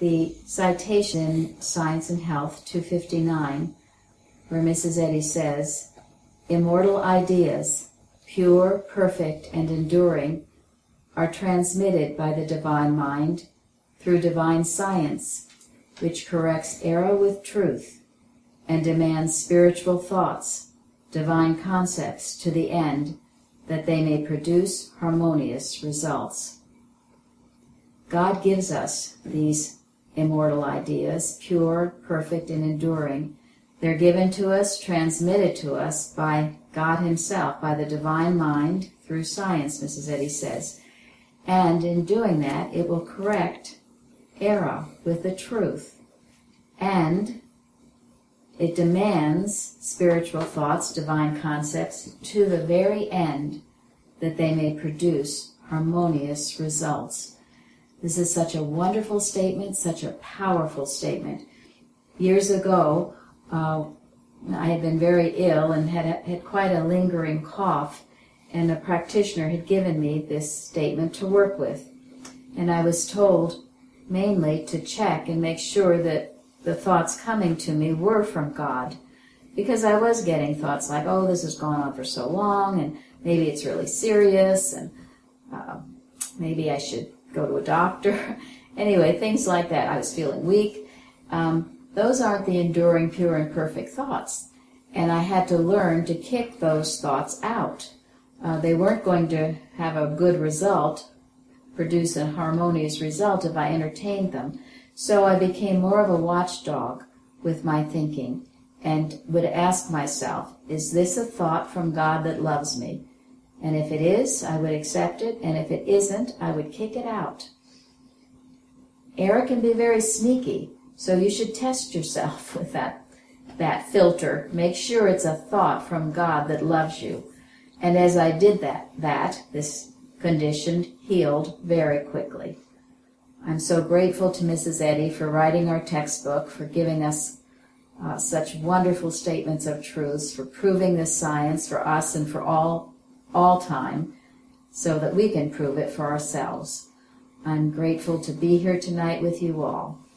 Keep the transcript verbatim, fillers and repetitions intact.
the citation, Science and Health, two fifty-nine, where Missus Eddy says, immortal ideas, pure, perfect, and enduring, are transmitted by the divine mind through divine science, which corrects error with truth and demands spiritual thoughts, divine concepts to the end that they may produce harmonious results. God gives us these immortal ideas, pure, perfect, and enduring. They're given to us, transmitted to us by God himself, by the divine mind, through science, Missus Eddy says. And in doing that, it will correct error with the truth. And it demands spiritual thoughts, divine concepts, to the very end that they may produce harmonious results. This is such a wonderful statement, such a powerful statement. Years ago, uh, I had been very ill and had had quite a lingering cough, and a practitioner had given me this statement to work with. And I was told mainly to check and make sure that the thoughts coming to me were from God, because I was getting thoughts like, oh, this has gone on for so long, and maybe it's really serious, and uh, maybe I should go to a doctor. Anyway, things like that. I was feeling weak. Um, those aren't the enduring, pure, and perfect thoughts. And I had to learn to kick those thoughts out. Uh, they weren't going to have a good result, produce a harmonious result if I entertained them. So I became more of a watchdog with my thinking and would ask myself, is this a thought from God that loves me? And if it is, I would accept it, and if it isn't, I would kick it out. Error can be very sneaky, so you should test yourself with that, that filter. Make sure it's a thought from God that loves you. And as I did that, that, this condition healed very quickly. I'm so grateful to Missus Eddy for writing our textbook, for giving us uh, such wonderful statements of truths, for proving this science for us and for all all time, so that we can prove it for ourselves. I'm grateful to be here tonight with you all.